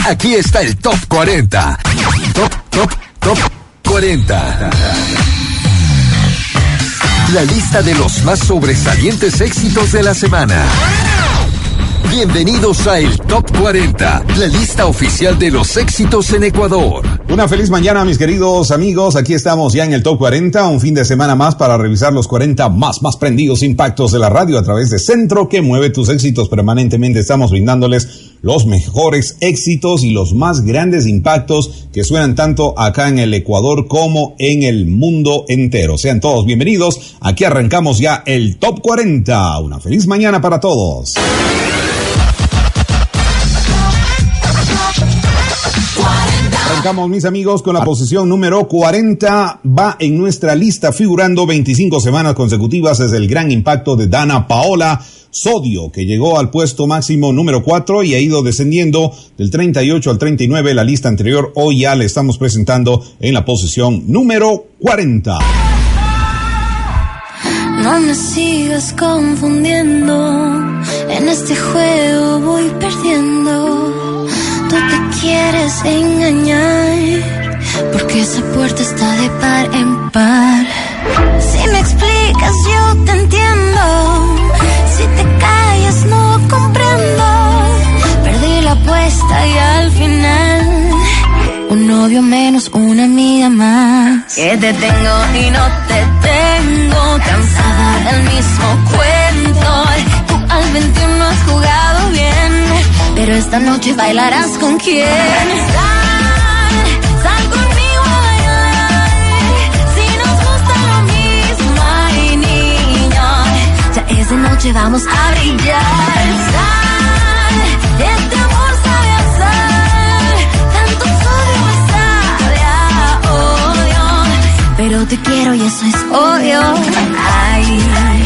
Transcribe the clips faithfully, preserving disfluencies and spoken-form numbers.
Aquí está el Top cuarenta. Top, Top, Top cuarenta. La lista de los más sobresalientes éxitos de la semana. Bienvenidos a el Top cuarenta, la lista oficial de los éxitos en Ecuador. Una feliz mañana, mis queridos amigos. Aquí estamos ya en el Top cuarenta, un fin de semana más para revisar los cuarenta más, más prendidos impactos de la radio a través de Centro, que mueve tus éxitos permanentemente. Estamos brindándoles los mejores éxitos y los más grandes impactos que suenan tanto acá en el Ecuador como en el mundo entero. Sean todos bienvenidos. Aquí arrancamos ya el Top cuarenta. Una feliz mañana para todos. Arrancamos, mis amigos, con la posición número cuarenta. Va en nuestra lista figurando veinticinco semanas consecutivas desde el gran impacto de Dana Paola, Sodio, que llegó al puesto máximo número cuatro y ha ido descendiendo del treinta y ocho al treinta y nueve. La lista anterior hoy ya le estamos presentando en la posición número cuarenta. No me sigas confundiendo, en este juego voy perdiendo. Tú te quieres engañar, porque esa puerta está de par en par. Si me explicas yo te entiendo, si te callas no comprendo. Perdí la apuesta y al final un novio menos, una amiga más. Que te tengo y no te tengo, cansada del mismo cuento. Tú al veintiuno has jugado bien, pero esta noche bailarás con quién. Sal, sal conmigo a bailar, si nos gusta lo mismo, ay niño. Ya esa noche vamos a brillar. Sal, este amor sabe a sal, tanto sodio me sabe a odio, pero te quiero y eso es obvio. Ay, ay, ay.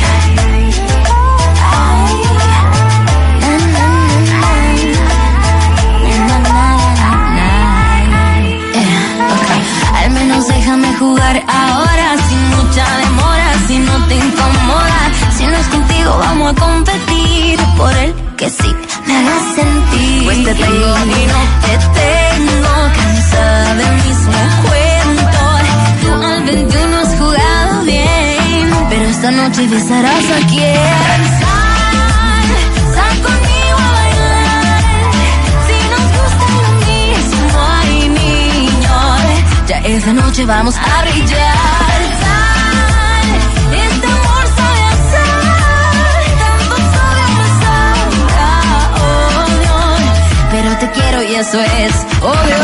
Déjame jugar ahora, sin mucha demora, si no te incomoda. Si no es contigo, vamos a competir por el que sí me hagas sentir. Pues te tengo y no te tengo, cansada del mismo cuento. Tú al veintiuno has jugado bien, pero esta noche besarás a quién. Sal, sal conmigo a bailar, si nos gusta lo mismo, ay niño. Ya esa noche vamos a brillar. Sal, este amor sabe a sal, tanto sodio me sabe a odio, pero te quiero y eso es obvio.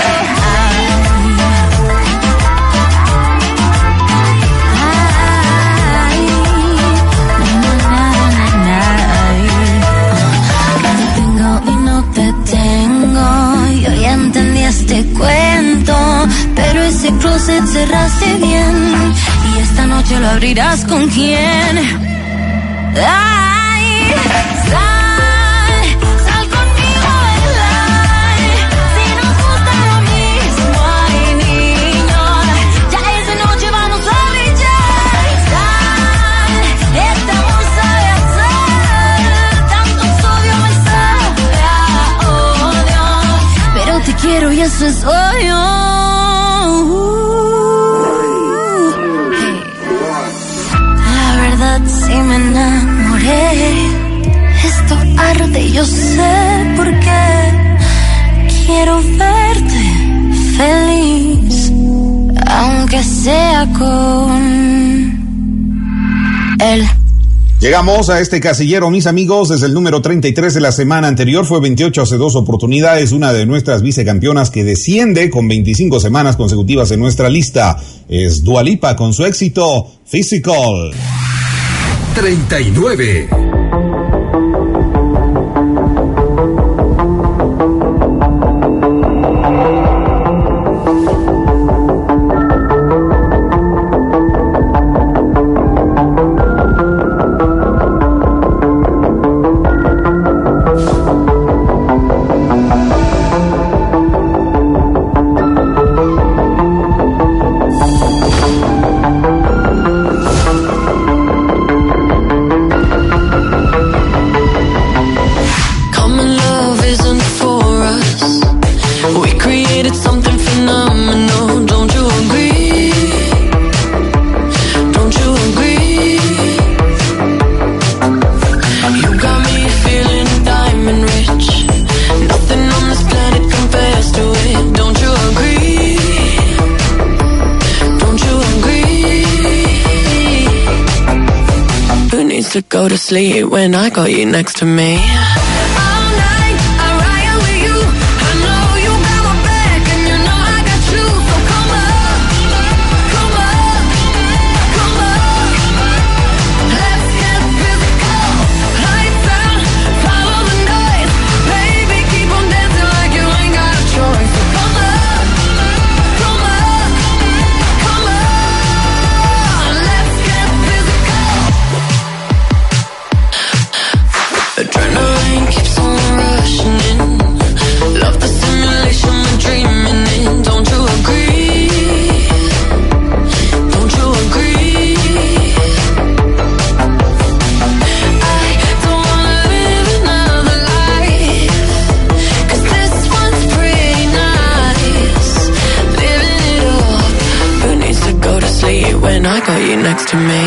Ay, na, na, na, na, na. Te tengo y no te tengo, yo ya entendí este cuento, pero ese closet cerraste bien, y esta noche lo abrirás con quién. Ay, sal, sal conmigo a bailar, si nos gusta lo mismo, ay niño. Ya esa noche vamos a brillar. Sal, este amor sabe a sal, tanto sodio me sabe a odio, pero te quiero y eso es obvio. Si me enamoré, esto arde, yo sé por qué. Quiero verte feliz, aunque sea con él. Llegamos a este casillero, mis amigos, desde el número treinta y tres de la semana anterior. Fue veintiocho hace dos oportunidades, una de nuestras vicecampeonas que desciende con veinticinco semanas consecutivas en nuestra lista. Es Dua Lipa con su éxito Physical. treinta y nueve. to go to sleep when I got you next to me. Adrenaline keeps on rushing in. Love the simulation we're dreaming in. Don't you agree? Don't you agree? I don't wanna live another life, 'cause this one's pretty nice. Living it up. Who needs to go to sleep when I got you next to me?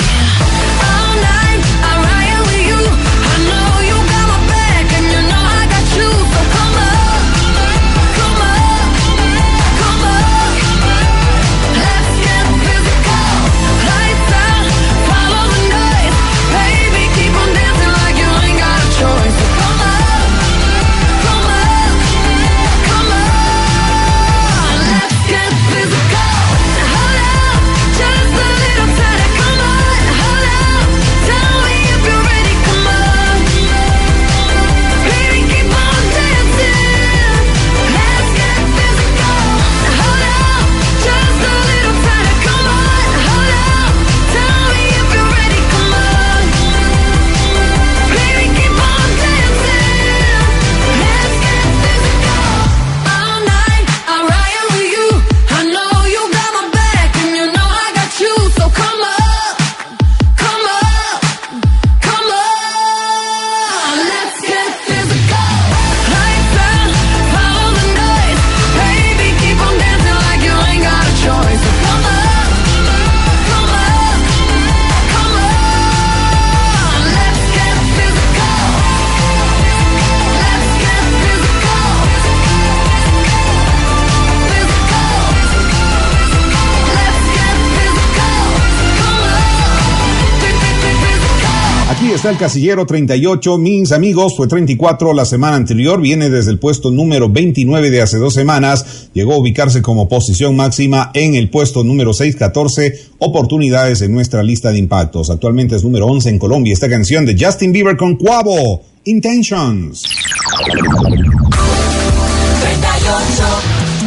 Aquí está el casillero treinta y ocho, mis amigos, fue treinta y cuatro la semana anterior, viene desde el puesto número veintinueve de hace dos semanas, llegó a ubicarse como posición máxima en el puesto número seiscientos catorce, oportunidades en nuestra lista de impactos. Actualmente es número once en Colombia, esta canción de Justin Bieber con Quavo, Intentions. treinta y ocho.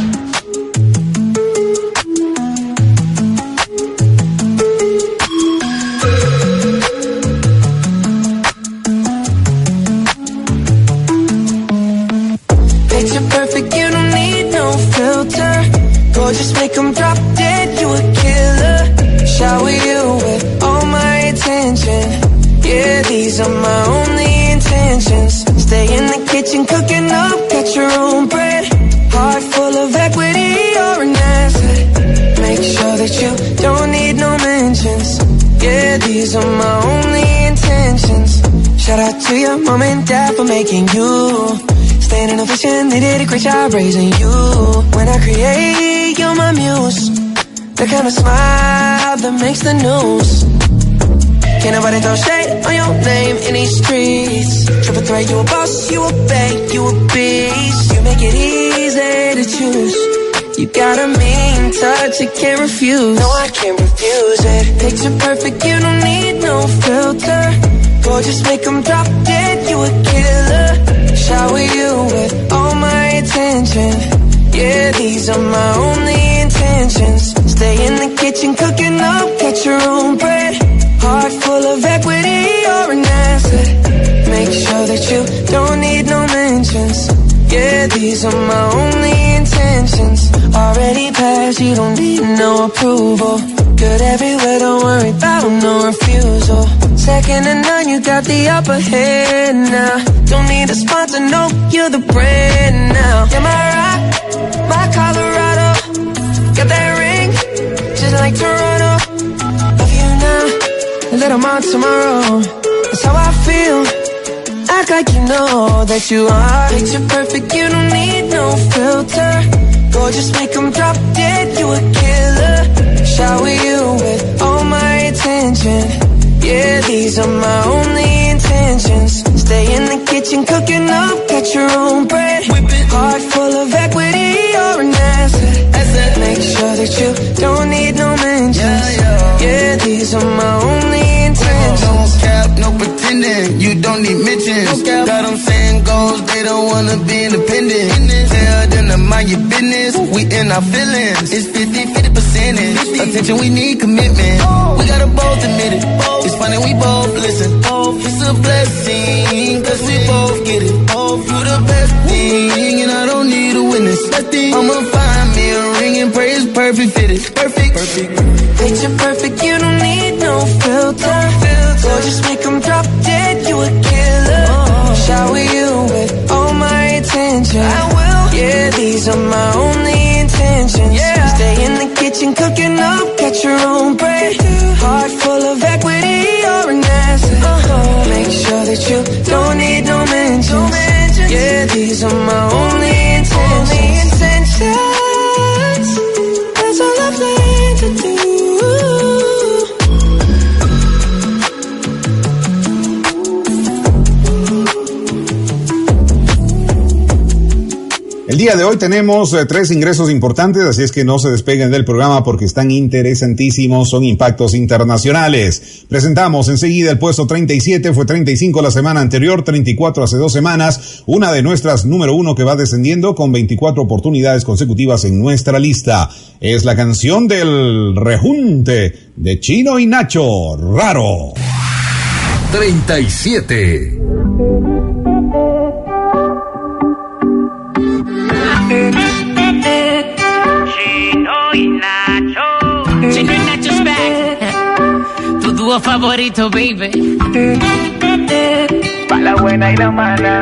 Just make them drop dead, you a killer. Shower you with all my attention. Yeah, these are my only intentions. Stay in the kitchen cooking up, got your own bread. Heart full of equity, you're an asset. Make sure that you don't need no mentions. Yeah, these are my only intentions. Shout out to your mom and dad for making you. Staying in a vision, they did a great job raising you. When I create, you're my muse. The kind of smile that makes the news. Can't nobody throw shade on your name in these streets. Triple threat, you a boss, you a bank, you a beast. You make it easy to choose. You got a mean touch, you can't refuse. No, I can't refuse it. Picture perfect, you don't need no filter. Gorgeous, make them drop dead, you a killer. Shower you with all my attention. Yeah, these are my only intentions. Stay in the kitchen cooking up, get your own bread. Heart full of equity, you're an asset. Make sure that you don't need no mentions. Yeah, these are my only intentions. Already passed, you don't need no approval. Good everywhere, don't worry about no refusal. Second to none, you got the upper hand now. Don't need a sponsor, no, you're the brand now. You're my rock, my Colorado. Got that ring, just like Toronto. Love you now, a little more tomorrow. That's how I feel. Act like you know that you are. Picture perfect, you don't need no filter. Gorgeous, make them drop dead, you a killer. Shower you with all my attention. Yeah, these are my only intentions. Stay in the kitchen cooking up, got your own bread. Heart full of equity, you're an asset. asset. Make sure that you don't need no mentions. Yeah, yeah. yeah these are my only intentions. No cap, no pretending, you don't need mentions. No got them saying goals, they don't wanna be independent. Tell them to mind your business, we in our feelings. It's fifty, fifty percentage. Attention, we need commitment. We gotta both admit it. It's funny, we both listen. It's a blessing, cause we both get it. You the best thing, and I don't need a witness. I'ma find me a ring and pray it's perfect fitted. Perfect, perfect. Picture perfect, you don't need no filter. So just make them drop dead, you a killer. Shower you with all my attention. I will. Yeah, these are my only intentions. Yeah. Stay in the kitchen cooking up, get your own bread. Heart full of equity, you're an asset. Uh-huh. Make sure that you don't need no mentions. No mentions. Yeah, these are my only intentions. Only intentions. That's all I plan to do. El día de hoy tenemos eh, tres ingresos importantes, así es que no se despeguen del programa porque están interesantísimos, son impactos internacionales. Presentamos enseguida el puesto treinta y siete, fue treinta y cinco la semana anterior, treinta y cuatro hace dos semanas, una de nuestras número uno que va descendiendo con veinticuatro oportunidades consecutivas en nuestra lista. Es la canción del rejunte de Chino y Nacho, Raro. treinta y siete. Chino y Nacho. Chino y Nacho's back. Tu dúo favorito, baby. Pa' la buena y la mala.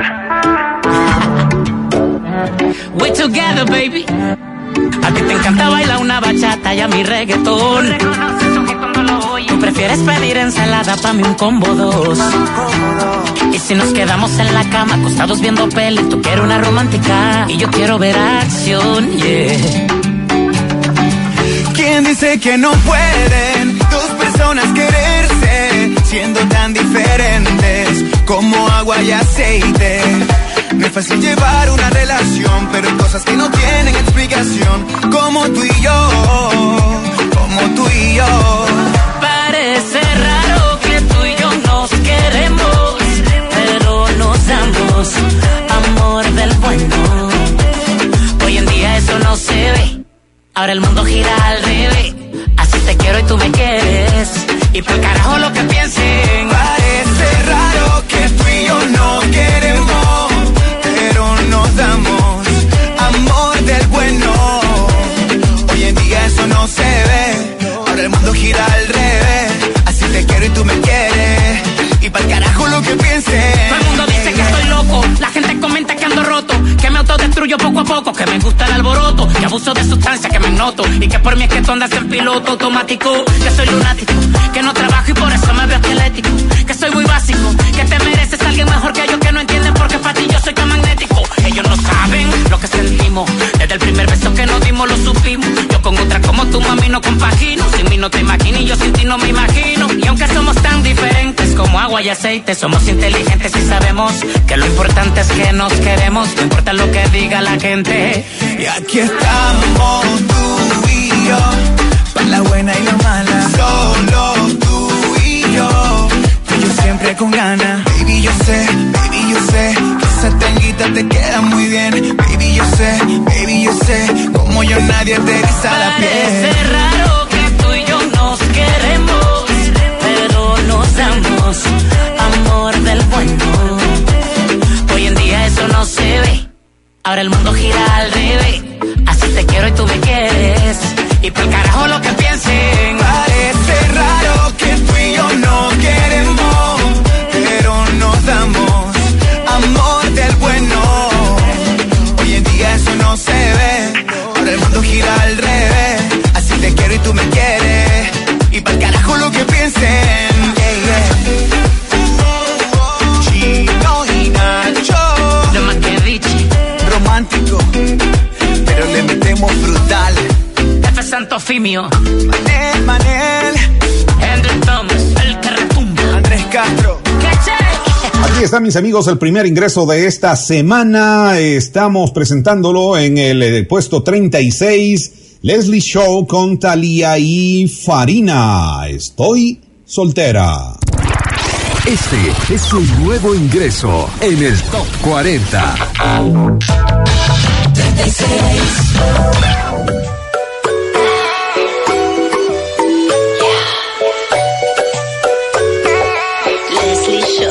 We're together, baby. A ti te encanta bailar una bachata y a mi reggaetón. Reconoces su hit cuando lo oyes. Tú prefieres pedir ensalada, pa' mí un combo dos. Y si nos quedamos en la cama, acostados viendo peli, tú quieres una romántica y yo quiero ver acción, yeah. ¿Quién dice que no pueden dos personas quererse, siendo tan diferentes como agua y aceite? No es fácil llevar una relación, pero hay cosas que no tienen explicación, como tú y yo, como tú y yo. Parece raro que tú y yo nos queremos, pero nos damos amor del bueno. Hoy en día eso no se ve, ahora el mundo gira al revés. Así te quiero y tú me quieres, y por carajo lo que piensen. Parece raro que tú y yo no queremos, pero nos damos amor del bueno. Hoy en día eso no se ve, ahora el mundo gira al revés. Así te quiero y tú me quieres, y pa'l carajo lo que piensen. Todo el mundo dice que estoy loco, la gente comenta que ando roto, que me autodestruyo poco a poco, que me gusta el alboroto, que abuso de sustancia, que me noto, y que por mí es que tú andas en piloto automático, que soy lunático, que no trabajo y por eso me veo esquelético, que soy muy básico, que te mereces a alguien mejor que yo, que no entienden por qué para ti yo soy tan magnético. Ellos no saben lo que sentimos, desde el primer beso que nos dimos lo supimos. Yo con otra como tu mami no compagino, sin mí no te imagino y yo sin ti no me imagino. Y aunque somos tan diferentes como agua y aceite, somos inteligentes y sabemos que lo importante es que nos queremos, no importa lo que diga la gente. Y aquí estamos tú y yo, pa' la buena y la mala. Solo tú y yo, y yo siempre con ganas. Baby, yo sé, baby, yo sé, que esa tanguita te queda muy bien. Baby, yo sé, baby, yo sé, como yo nadie te eriza la piel. Parece raro que tú y yo nos queremos, pero nos damos amor del bueno. Hoy en día eso no se ve, ahora el mundo gira al revés. Así te quiero y tú me quieres, y por carajo lo que piensen. Parece raro que tú y yo no queremos, pero nos damos amor del bueno. Hoy en día eso no se ve, ahora el mundo gira al revés. Así te quiero y tú me quieres, y pa'l carajo lo que piensen, yeah, yeah. Chino y Nacho, Lo más que Richie, romántico, pero le metemos brutal. F. Santo Fimio, Manel, Manel, Andrew Thomas, el que retumba. Aquí está, mis amigos, el primer ingreso de esta semana. Estamos presentándolo en el, el puesto treinta y seis, Leslie Show con Thalía y Farina. Estoy soltera. Este es un nuevo ingreso en el Top cuarenta. treinta y seis. Leslie Show.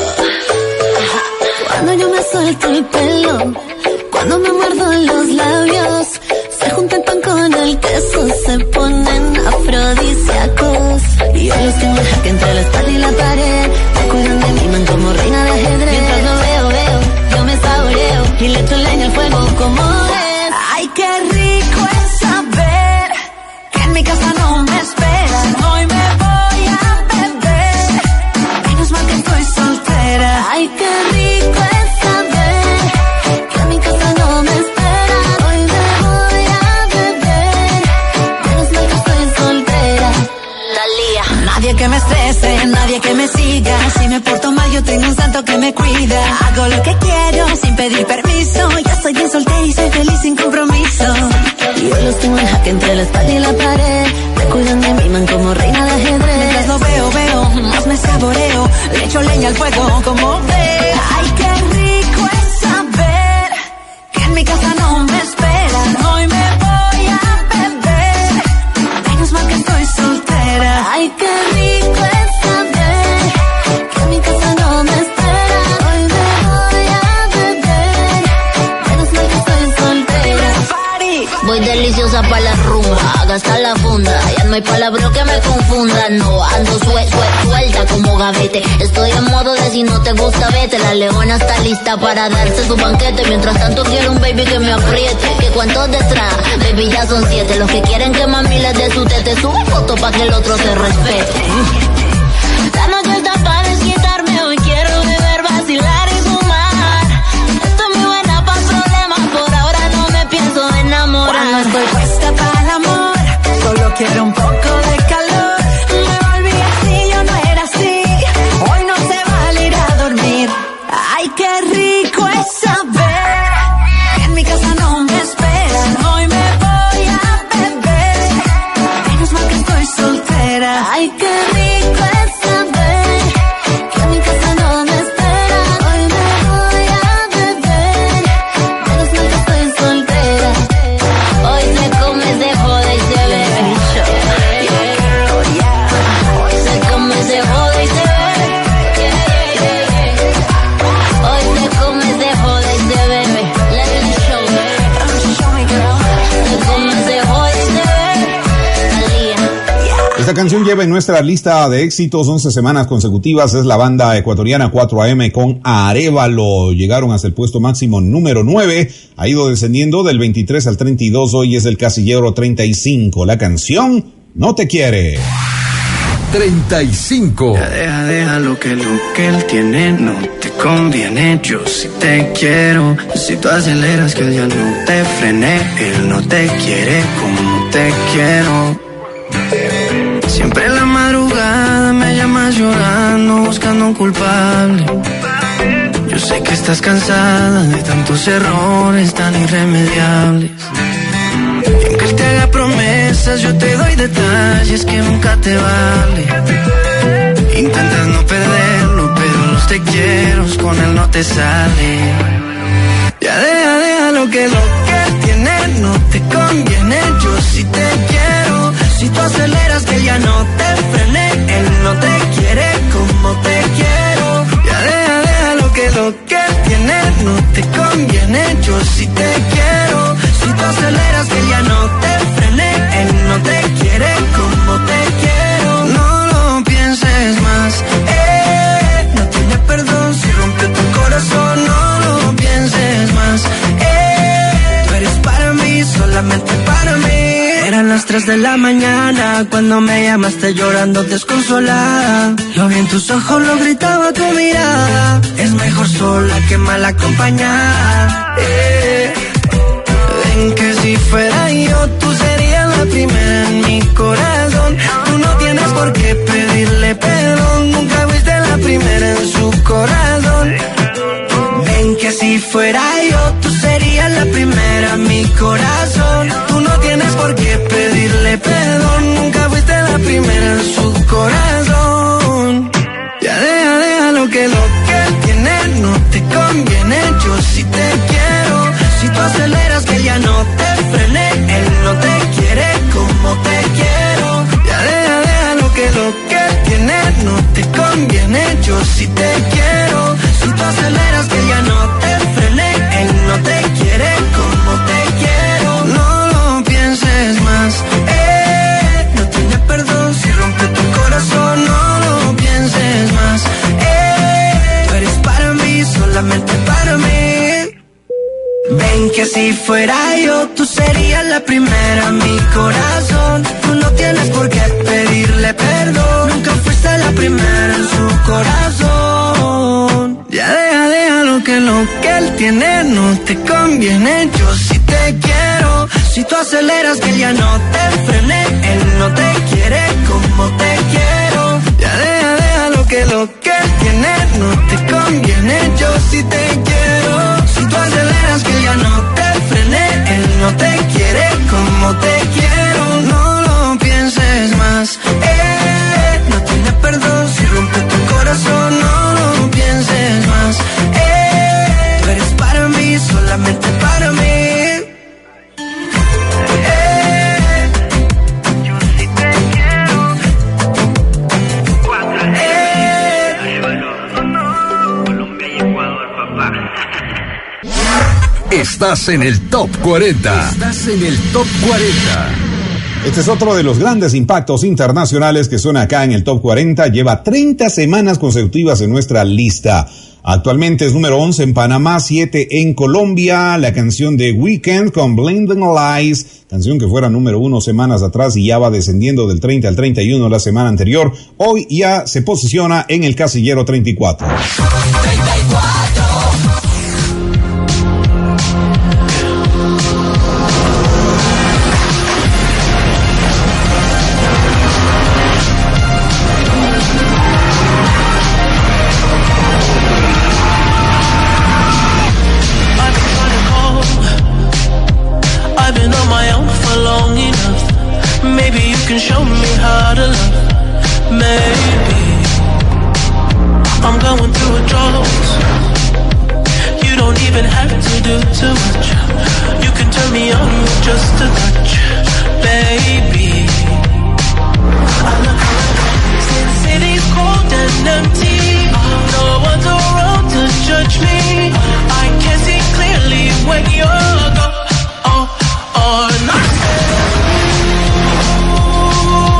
Cuando yo me suelto el pelo, cuando me muerdo los labios, se junta el pan con el queso, se ponen afrodisíacos. Y yo los tengo en jaque entre la espalda y la pared, me cuidan de mí, man, como reina de ajedrez. Mientras lo veo, veo, yo me saboreo y le echo leña al fuego como es. Ay, qué rico es saber que en mi casa no me esperan. Hoy me voy a beber, menos mal que estoy soltera. Ay, qué rico es saber que en mi casa no me esperan. Hoy me voy a beber, menos mal que estoy soltera. Thalía. Nadie que me estrese, nadie que me siga. Si me porto mal yo tengo un santo que me cuida. Hago lo que quiero sin pedir permiso. Ya soy bien soltera y soy feliz sin compromiso. Y yo los tengo en jaque entre la espalda y la pared, me cuidan de mí, man, como reina de ajedrez. Mientras lo veo, veo, más me saboreo, le echo leña al fuego como ve. Ay, qué rico es saber que en mi casa no me esperan. Hoy me voy a beber, menos mal que estoy soltera. Ay, qué rico es saber que en mi casa no me esperan. Hoy me voy a beber, menos mal que estoy soltera. Voy deliciosa pa' la rumba, a gastar la funda. Ya no hay palabra que me confunda. No, ando suel, suel, suelta como gavete. Estoy en modo de si no te gusta, vete. La leona está lista para darse su banquete. Mientras tanto quiero un baby que me apriete. ¿Qué cuántos detrás? Baby, ya son siete. Los que quieren que mami les dé su tete. Sube foto pa' que el otro se respete. La noche está para desquitarme. Hoy quiero beber, vacilar y fumar. Estoy muy buena pa' problemas. Por ahora no me pienso enamorar. Cuando estoy puesta para el amor, solo quiero un poco de calor. Me volví así, yo no era así. Hoy no se vale ir a dormir. Ay, qué rico es saber que en mi casa no me esperan. Hoy me voy a beber, menos mal que estoy soltera. Ay, qué rico es saber que en mi casa no me esperan. Hoy me voy a beber, menos mal que estoy soltera. Hoy se come, se jode y se bebe. Hoy se come, se jode y se bebe. Hoy se come, se jode y se bebe. Let me show me. Show me, girl. Se come, se jode y se bebe. Thalía. Esta canción lleva en nuestra lista de éxitos once semanas consecutivas. Es la banda ecuatoriana cuatro A M con Arévalo. Llegaron hasta el puesto máximo número nueve. Ha ido descendiendo del veintitrés al treinta y dos. Hoy es el casillero treinta y cinco. La canción No te quiere. treinta y cinco. Ya deja, deja lo que lo que él tiene no te conviene. Yo sí te quiero. Si tú aceleras que él ya no te frene, él no te quiere como te quiero. Siempre en la madrugada me llamas llorando, buscando un culpable. Yo sé que estás cansada de tantos errores tan irremediables. Y aunque él te haga promesas, yo te doy detalles que nunca te vale. Intentas no perderlo, pero los te quiero con él no te sale. Ya deja, deja lo que lo que él tiene no te conviene. Yo sí te quiero. Si tú aceleras que ya no te frene, él no te quiere como te quiero. Ya deja, deja lo que lo que él tiene no te conviene. Yo sí te quiero. Si tú aceleras que ya no te frene, él no te quiere como te quiero. No lo pienses más, eh, no tiene perdón si rompió tu corazón. No lo pienses más, eh, tú eres para mí, solamente para mí. Eran las tres de la mañana cuando me llamaste llorando desconsolada. Lo vi en tus ojos, lo gritaba tu mirada. Es mejor sola que mal acompañada. Eh. Ven que si fuera yo, tú serías la primera en mi corazón. Tú no tienes por qué pedirle perdón. Nunca fuiste la primera en su corazón. si fuera yo, tú serías la primera en mi corazón. Tú no tienes por qué pedirle perdón, nunca fuiste la primera en su corazón. Ya deja, deja lo que lo que él tiene no te conviene. Yo sí te quiero. Si tú aceleras que ya no te frene, él no te quiere como te quiero. Ya deja, deja lo que lo que él tiene no te conviene. Yo sí te quiero. Si tú aceleras que ya no te frene, él no te quiere como te quiero. No lo pienses más, eh, no tiene perdón si rompe tu corazón. No lo pienses más, eh, tú eres para mí, solamente para mí. Ven que si fuera yo, tú serías la primera en mi corazón. Tú no tienes por qué pedirle perdón, nunca fuiste la primera en su corazón. Ya deja, deja lo que lo que él tiene no te conviene. Yo sí te quiero. Si tú aceleras que ya no te frene, él no te quiere como te quiero. Ya deja, deja lo que lo que él tiene no te conviene. Yo sí te quiero. Si tú aceleras que ya no te frene, él no te quiere como te quiero. No lo pienses más, eh, no tiene perdón si rompe tu corazón. No lo pienses más, eh, tú eres para mí, solamente para mí. Eh, yo sí te quiero. Eh, Colombia y Ecuador, papá. Estás en el Top cuarenta. Estás en el Top cuarenta. Este es otro de los grandes impactos internacionales que suena acá en el Top cuarenta. Lleva treinta semanas consecutivas en nuestra lista. Actualmente es número once en Panamá, siete en Colombia. La canción de Weeknd con Blinding Lights, canción que fuera número uno semanas atrás y ya va descendiendo del treinta al treinta y uno la semana anterior. Hoy ya se posiciona en el casillero treinta y cuatro. treinta y cuatro. Can show me how to love. Maybe I'm going through a drought. You don't even have to do too much. You can turn me on with just a touch, baby. I look around, since city's cold and empty, no one's around to judge me. I can see clearly when you're gone. Oh, oh, not.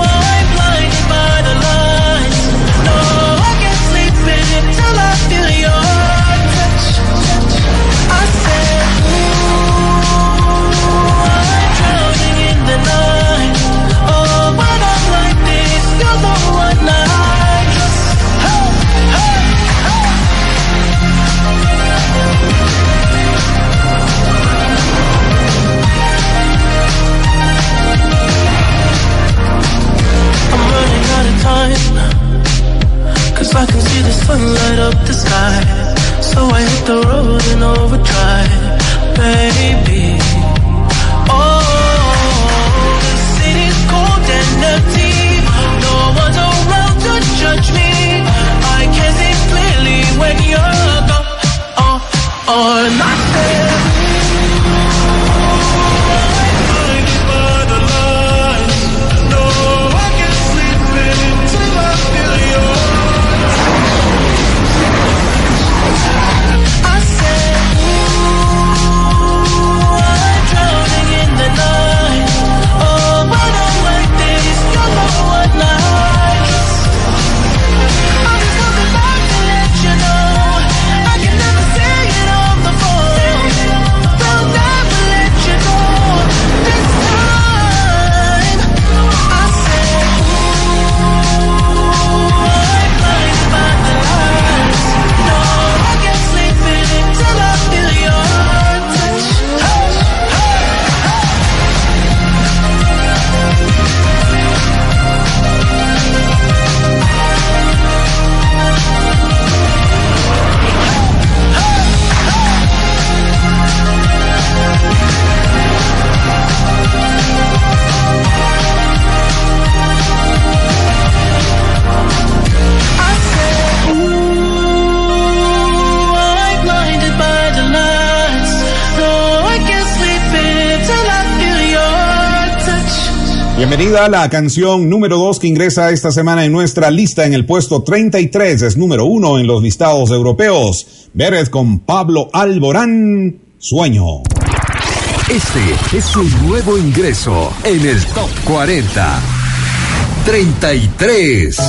Bienvenida a la canción número dos que ingresa esta semana en nuestra lista en el puesto treinta y tres, es número uno en los listados europeos. Beret con Pablo Alborán, Sueño. Este es un nuevo ingreso en el Top cuarenta. treinta y tres.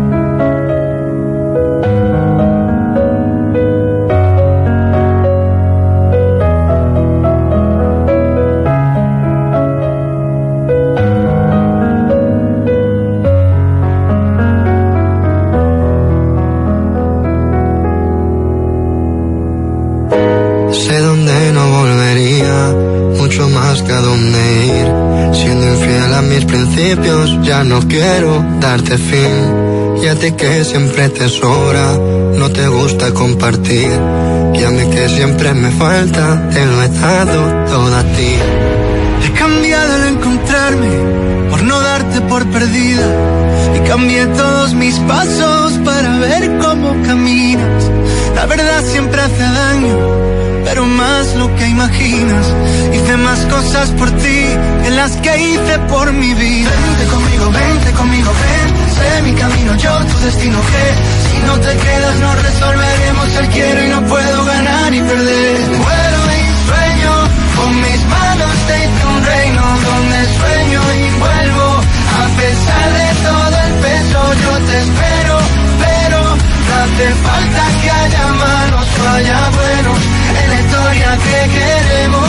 Sé dónde no volvería, mucho más que a dónde ir. Siendo infiel a mis principios, ya no quiero darte fin. Y a ti que siempre te sobra, no te gusta compartir. Y a mí que siempre me falta, te lo he dado todo a ti. He cambiado al encontrarme, por no darte por perdida. Y cambié todos mis pasos para ver cómo caminas. La verdad siempre hace daño, pero más lo que imaginas. Hice más cosas por ti que las que hice por mi vida. Vente conmigo, vente conmigo, ven. Sé mi camino, yo tu destino, que si no te quedas no resolveremos el quiero y no puedo ganar y perder. Vuelo y sueño, con mis manos te hice un reino donde sueño y vuelvo. A pesar de todo el peso yo te espero, pero no hace falta que haya manos o haya bueno en la historia que queremos.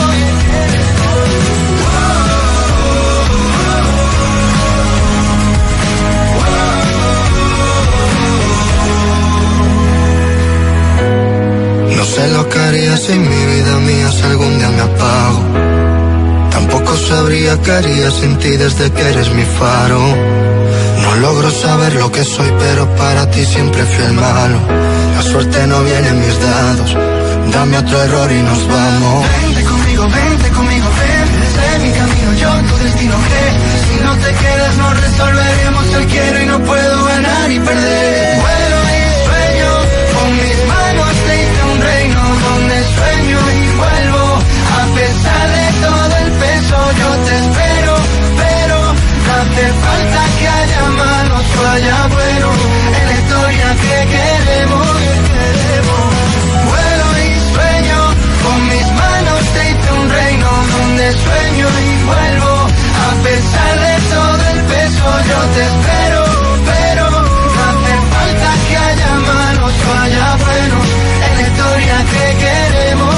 No sé lo que haría si mi vida mía si algún día me apago. Tampoco sabría qué haría sin ti desde que eres mi faro. No logro saber lo que soy, pero para ti siempre fui el malo. La suerte no viene en mis dados. Dame otro error y nos vamos. Vente conmigo, vente conmigo, ven. Sé mi camino, yo tu destino, que si no te quedas no resolveremos el quiero y no puedo ganar y perder. Vuelo y sueño, con mis manos te hice un reino donde sueño y vuelvo. A pesar de todo el peso yo te espero, pero no hace falta que haya manos o haya bueno en la historia que queremos. Vuelo y sueño, con mis manos te hice un reino donde sueño y vuelvo. A pesar de todo el peso yo te espero, pero no hace falta que haya manos o haya bueno en la historia que queremos.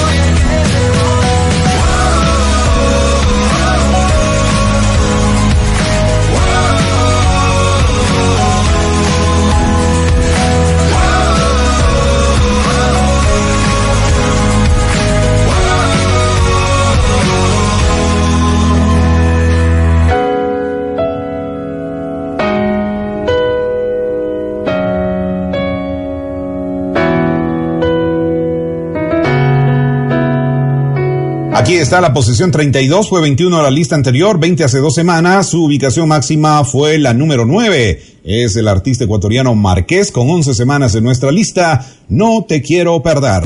Aquí está la posición treinta y dos, fue veintiuno a la lista anterior, veinte hace dos semanas, su ubicación máxima fue la número nueve. Es el artista ecuatoriano Marqués con once semanas en nuestra lista, No te quiero perder.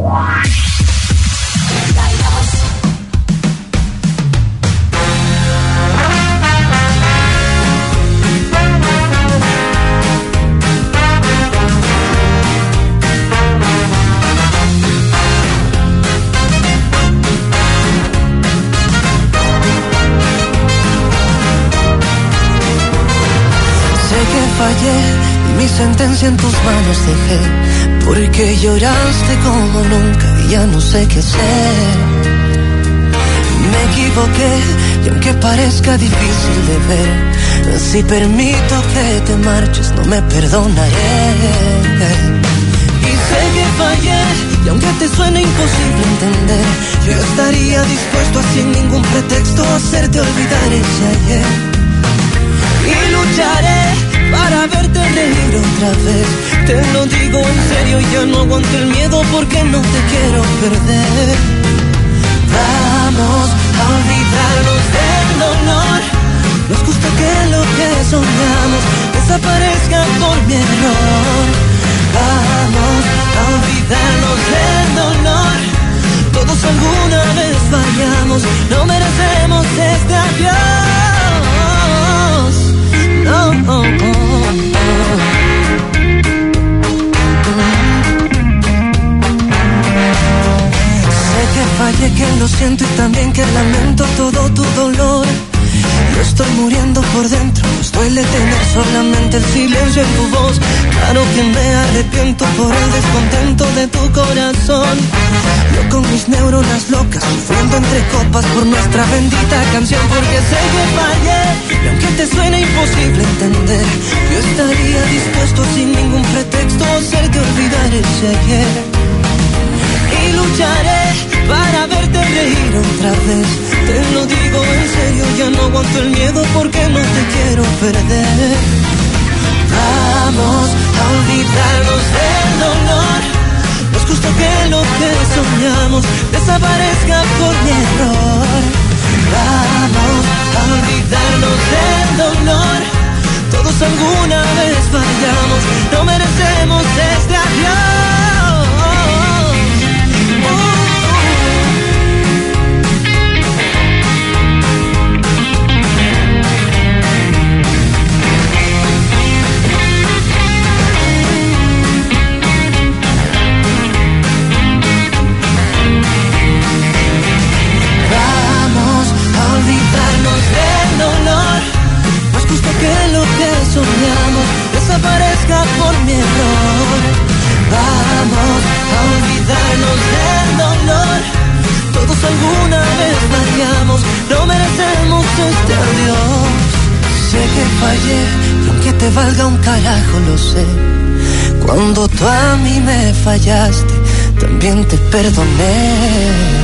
Y mi sentencia en tus manos dejé, porque lloraste como nunca y ya no sé qué hacer. Me equivoqué y aunque parezca difícil de ver, si permito que te marches no me perdonaré. Y sé que fallé y aunque te suene imposible entender, yo estaría dispuesto a sin ningún pretexto a hacerte olvidar ese ayer. Y lucharé para verte reír otra vez. Te lo digo en serio, ya no aguanto el miedo porque no te quiero perder. Vamos a olvidarnos del dolor. Nos gusta que lo que soñamos desaparezca por mi error. Vamos a olvidarnos del dolor. Todos alguna vez fallamos, no merecemos este adiós. siento y también que lamento todo tu dolor. Yo estoy muriendo por dentro, nos duele tener solamente el silencio en tu voz. Claro que me arrepiento por el descontento de tu corazón. Yo con mis neuronas locas, sufriendo entre copas por nuestra bendita canción. Porque sé que fallé, y aunque te suene imposible entender, yo estaría dispuesto sin ningún pretexto a hacerte olvidar ese ayer. Y lucharé para verte reír otra vez. Te lo digo en serio, ya no aguanto el miedo porque no te quiero perder. Vamos a olvidarnos del dolor. Nos gusta que lo que soñamos desaparezca por mi error. Vamos a olvidarnos del dolor. Todos alguna vez fallamos, no merecemos este adiós. Que lo que soñamos desaparezca por mi error. Vamos a olvidarnos del dolor. Todos alguna vez fallamos, no merecemos este adiós. Sé que fallé y aunque te valga un carajo lo sé. Cuando tú a mí me fallaste, también te perdoné.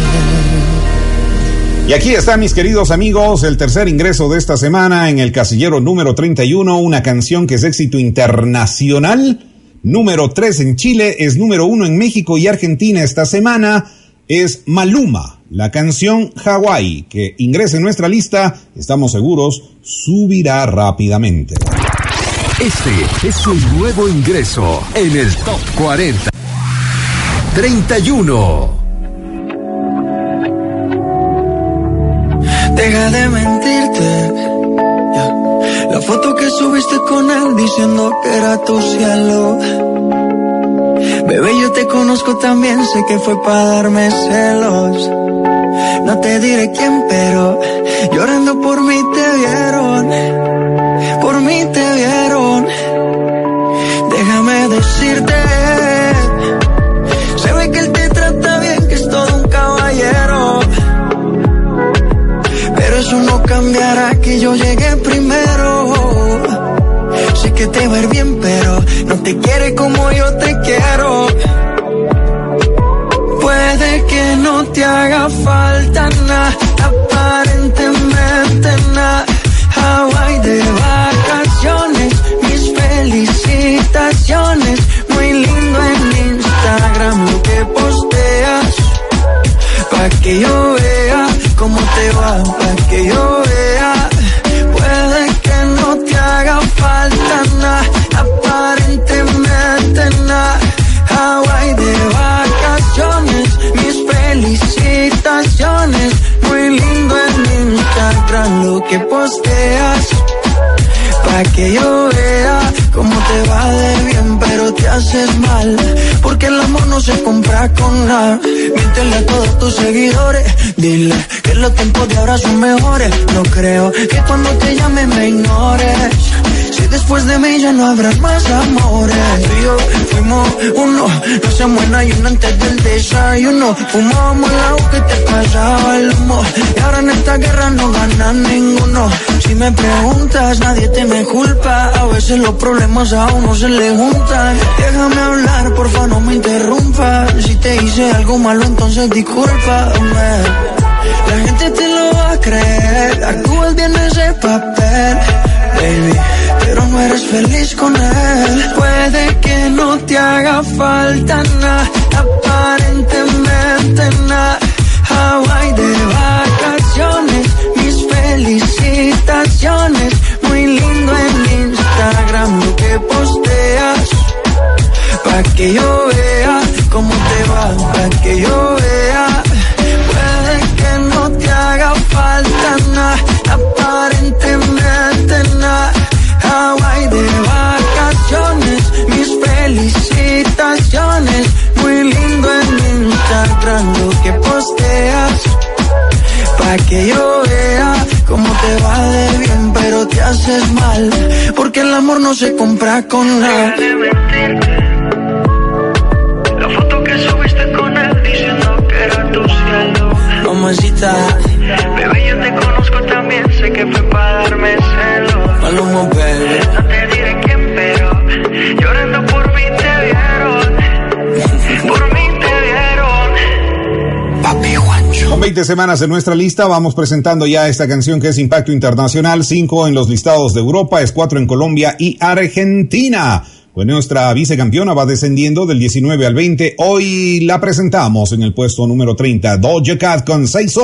Y aquí está, mis queridos amigos, el tercer ingreso de esta semana en el casillero número treinta y uno, una canción que es éxito internacional, número tres en Chile, es número uno en México y Argentina esta semana, es Maluma, la canción Hawaii, que ingresa en nuestra lista, estamos seguros, subirá rápidamente. Este es un nuevo ingreso en el Top cuarenta. treinta y uno. Deja de mentirte, yeah. La foto que subiste con él diciendo que era tu cielo. Bebé, yo te conozco también, sé que fue para darme celos. No te diré quién, pero llorando por mí te vieron. Por mí te vieron. Déjame decirte, se ve que él te trata bien, que es todo un caballero. Pero eso no cambiará que yo llegué primero. Sé que te va a ir bien, pero no te quiere como yo te quiero. Puede que no te haga falta nada, aparentemente nada. Hawaii de vacaciones, mis felicitaciones. Muy lindo en Instagram lo que posteas, pa' que yo vea cómo te va, pa' que yo vea. Puede que no te haga falta nada, aparentemente nada. Hawaii de vacaciones, mis felicitaciones. Muy lindo en Instagram lo que posteas, pa' que yo vea cómo te va de bien, pero te haces mal, porque el amor no se compra con nada. Míntele a todos tus seguidores, dile que los tiempos de ahora son mejores. No creo que cuando te llame me ignores, si después de mí ya no habrá más amores. Tú y yo fuimos uno, no se muera y uno antes del desayuno. Fumábamos el agua que te pasaba el humo, y ahora en esta guerra no gana ninguno. Si me preguntas, nadie te me culpa, a veces los problemas a uno se le juntan. Déjame hablar, porfa, no me interrumpas. Si te hice algo malo, entonces discúlpame. La gente te lo va a creer, actúas bien ese papel, baby, pero no eres feliz con él. Puede que no te haga falta nada, aparentemente nada. Hawaii de vacaciones, mis felicitaciones. Muy lindo en Instagram lo que posteas, pa' que yo vea cómo te va, pa' que yo vea. Puede que no te haga falta nada, aparentemente nada. Hawaii de vacaciones, mis felicitaciones. Muy lindo en Instagram lo que posteas, Pa' que yo vea cómo te va de bien, pero te haces mal, porque el amor no se compra con nada. La foto que subiste con él diciendo que era tu cielo. Mamacita, bebé, yo te conozco también, sé que fue para darme celos. Maluma, baby. No te diré quién, pero llorando por mí te vieron. Por mí te vieron. Papi Juancho. Con veinte semanas en nuestra lista, vamos presentando ya esta canción que es impacto internacional. Cinco en los listados de Europa, es cuatro en Colombia y Argentina. Pues nuestra vicecampeona va descendiendo del diecinueve al veinte. Hoy la presentamos en el puesto número treinta. Doja Cat con Seiso.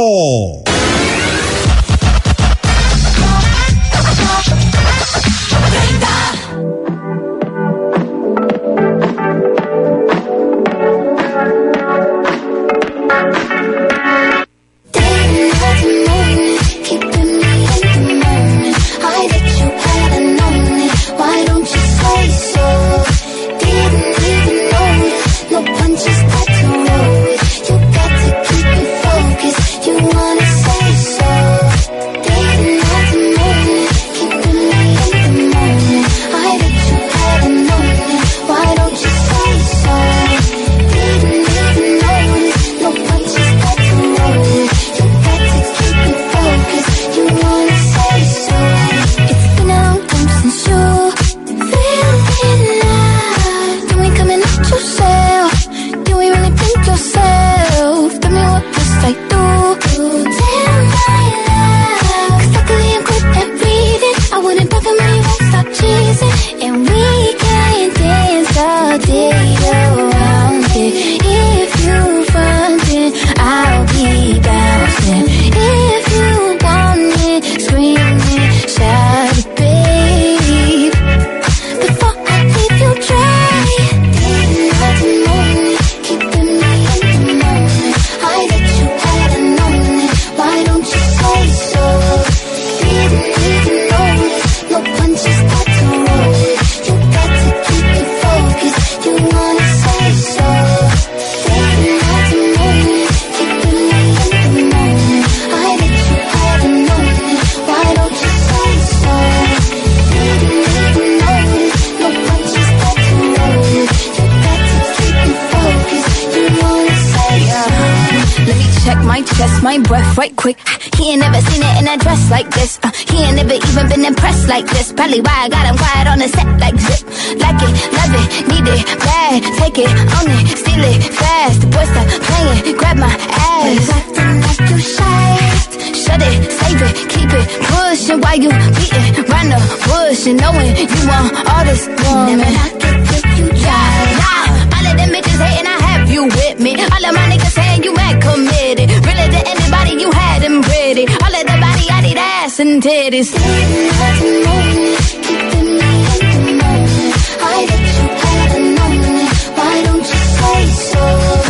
My breath right quick. He ain't never seen it in a dress like this. Uh, he ain't never even been impressed like this. Probably why I got him quiet on the set like zip. Like it, love it, need it, bad. Take it, own it, steal it, fast. The boy stop playing, grab my ass. Acting like you shy. Shut it, save it, keep it pushing while you beating round the bush and knowing you want all this woman. Never knock it till you try. Nah, all of them bitches hating, I have you with me. All of my niggas saying you mad committed. Really to anybody you had them ready. All of the body, I need ass and titties. Didn't have to know me, keeping me in the moment. I bet you had to know me. Why don't you say so?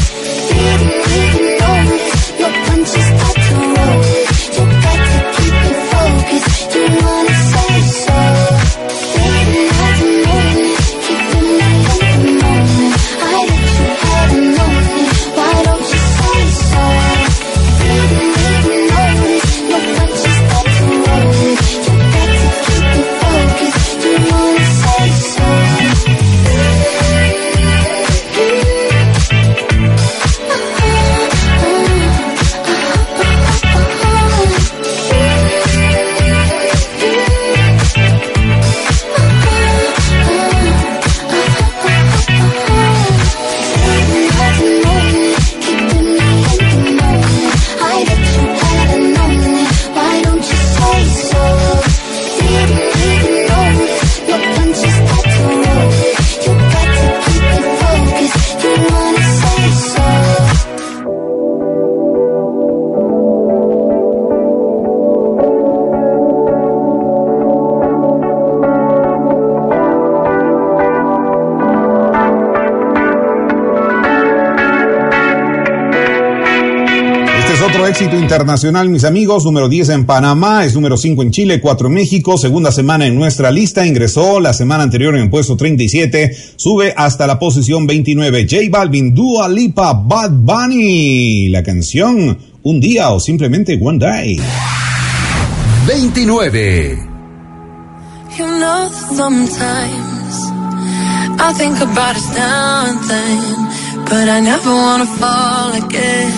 Didn't even notice your punches got to roll. You got to keep it focused. You wanna say so? Didn't have to know me, keeping me in the moment. I bet you had to know me. Why don't you say so? Didn't even notice your punches got to roll. You got to keep it focused. You wanna say so? Éxito internacional, mis amigos. Número diez en Panamá, es número cinco en Chile, cuatro en México, segunda semana en nuestra lista. Ingresó la semana anterior en el puesto treinta y siete, sube hasta la posición veintinueve. J Balvin, Dua Lipa, Bad Bunny, la canción un día o simplemente one day. veintinueve. You know, sometimes I think about us now and then, but I never wanna fall again.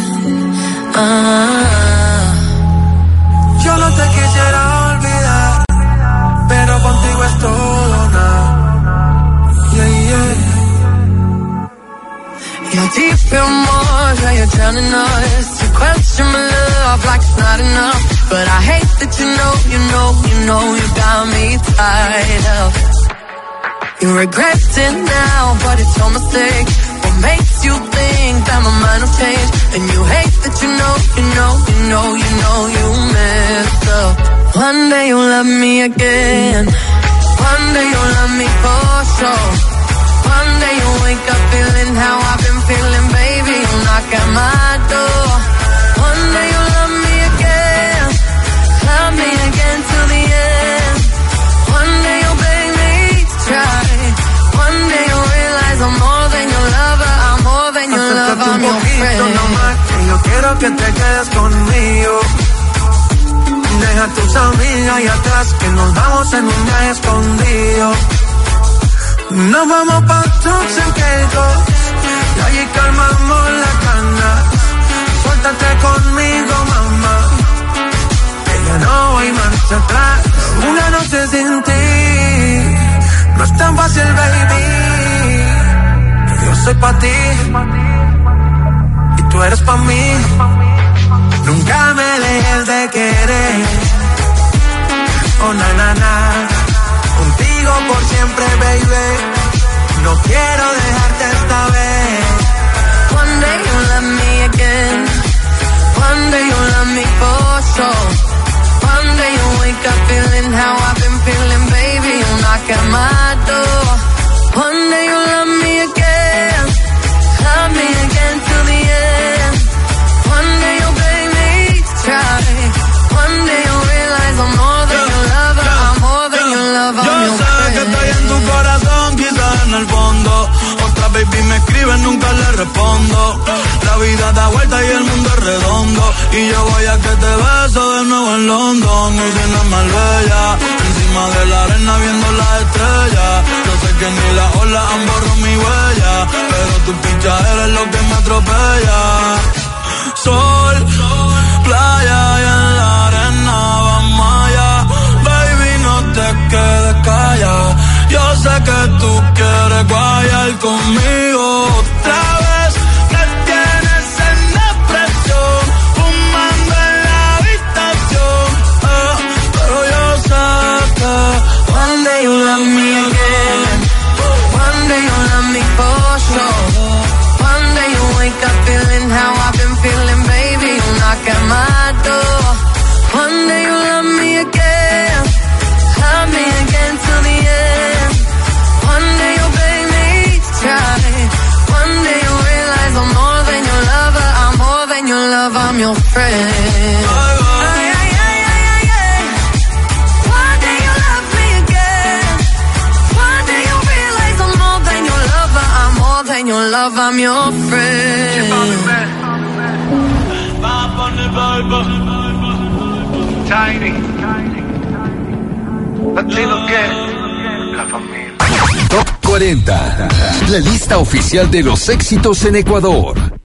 Ah. Yo no te quisiera olvidar, pero contigo es todo nada. Yeah, yeah. You're deep in water, you're drowning us. You question my love like it's not enough, but I hate that you know, you know, you know you got me tied up. You regret it now, but it's your mistake. What makes you think that my mind will change? And you hate that you know, you know, you know, you know you messed up. One day you'll love me again. One day you'll love me for sure. One day you'll wake up feeling how I've been feeling, baby. You'll knock at my door. One day you'll love me again. Love me again till the end. One day you'll beg me to try. One day you'll realize I'm more than your lover. I'm more than your lover. I'm your friend. Nomás, que yo quiero que te quedes conmigo. Deja tus amigas y atrás, que nos vamos en un viaje escondido. Nos vamos pa' Turks and Caicos y allí calmamos las ganas. Suéltate conmigo, mamá, que ya no hay marcha atrás. Una noche sin ti no es tan fácil, baby. Yo soy pa' ti y tú eres pa' mí. Nunca me dejes de querer. Oh, na, na, na. Contigo por siempre, baby. No quiero dejarte esta vez. One day you'll love me again. One day you'll love me for sure. One day you'll wake up feeling how I've been feeling, baby. You'll knock at my door. One day you'll love me again. Love me again till the end. One day you'll beg me to try. One day you'll realize I'm more than your lover. I'm more than your lover. I'm your friend. Que estoy en tu corazón, quizás en el fondo. Otra baby me escribe, nunca le respondo. La vida da vuelta y el mundo es redondo. Y yo voy a que te beso de nuevo en London. Usina Marbella, encima de la arena viendo las estrellas. Yo sé que ni las olas han borrado mi huella, pero tu picha eres lo que me atropella. Sol, playa y en la arena vamos allá. Baby, no te quedes callada. Yo sé que tú quieres guayar conmigo otra vez. Me tienes en depresión, fumando en la habitación. Oh, pero yo sé que one day you'll love me again. One day you'll love me for sure. One day you'll wake up feeling how I've been feeling, baby. You'll knock at my door. One day you'll love me again. Love me again till the end. One day you'll beg me to try. One day you'll realize I'm more than your lover. I'm more than your lover. I'm your friend. Ay, ay, ay, ay, ay, ay. One day you'll love me again. One day you'll realize I'm more than your lover. I'm more than your lover. I'm your friend. Tiny. Latino que la familia. Top cuarenta, la lista oficial de los éxitos en Ecuador.